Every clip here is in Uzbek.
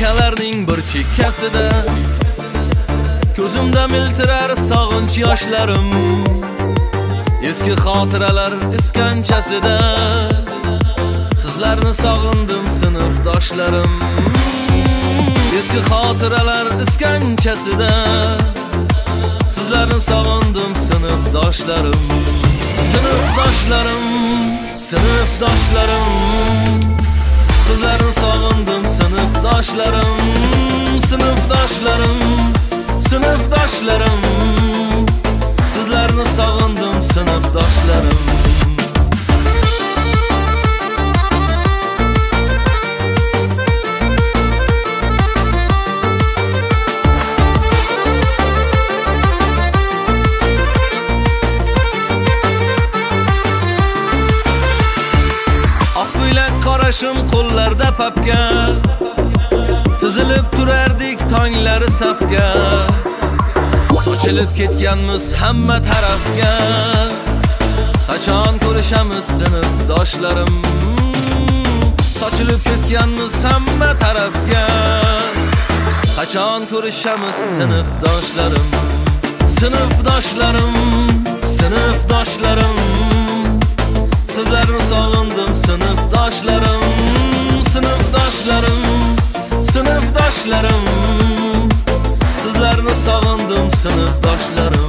barakalarning bir chekkasida ko'zimda miltirar sog'inch yoshlarim. Eski xotiralar iskanchasida sizlarni sog'indim sinfdoshlarim. Eski xotiralar iskanchasida sizlarni sog'indim sinfdoshlarim. Sinfdoshlarim, sinfdoshlarim, sizlarni sog'indim sinfdoshlarim. Sinfdoshlarim, sinfdoshlarim, sizlarni sog'indim sinfdoshlarim. Qarashim qo'llarda papka, tizilib turardik tonglari safga. Sochilib ketganmiz hamma tarafga, qachon ko'rishamiz sinfdoshlarim. Sochilib ketganmiz hamma tarafga, qachon ko'rishamiz sinfdoshlarim. Sinfdoshlarim, sinfdoshlarim, sizlarni sog'indim sinfdoshlarim. Sinfdoshlarim, sinfdoshlarim, sizlarni sog'indim sinfdoshlarim.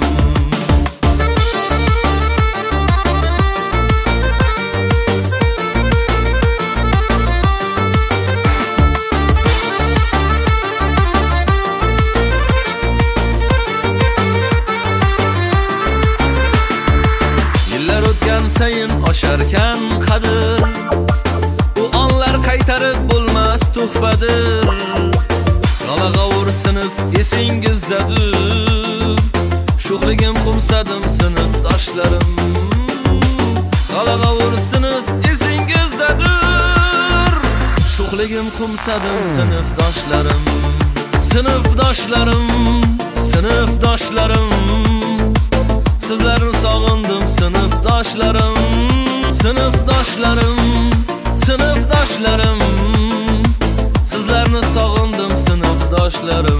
Yillar o'tgan sayin osharkan qadr, u onlar qaytarib bo'lmas tuhfadir. G'alag'ovur sinf esingizdadir, sho'xligim xumsadim sinfdoshlarim. G'alag'ovur sinf esingizdadir, sho'xligim xumsadim sinfdoshlarim. Sinfdoshlarim, sinfdoshlarim, sizlarni sog'indim sinfdoshlarim. Sinfdoshlarim, sinfdoshlarim, sizlarni sog'indim sinfdoshlarim.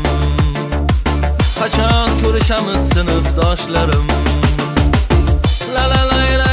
Qachon ko'rishamiz sinfdoshlarim? La la la la.